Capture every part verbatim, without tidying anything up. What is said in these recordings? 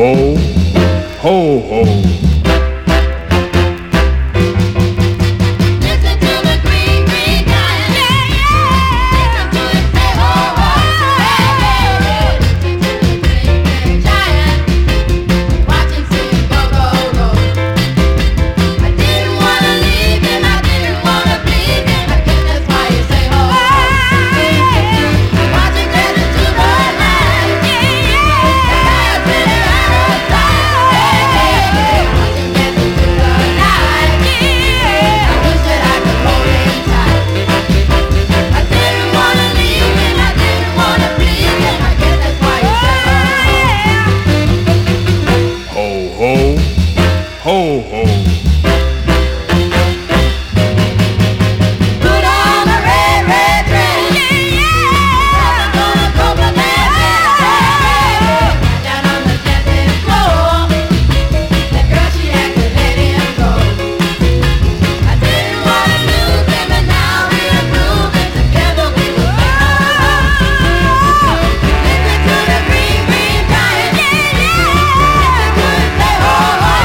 ho, ho ho. Ho, ho. Put on a red, red dress. Yeah, yeah. Gonna go for that dress. Down on the dancing floor. That girl, she had to let him go. I didn't wanna lose him, and now we're moving together. We will sing. Listen to the green, green giant. Yeah, yeah. Listen to it say, oh, oh.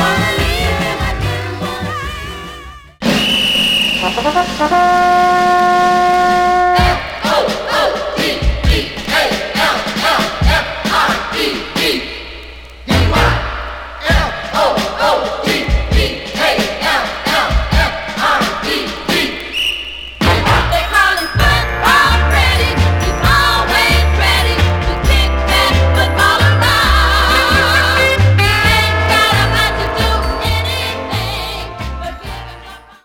Thank you.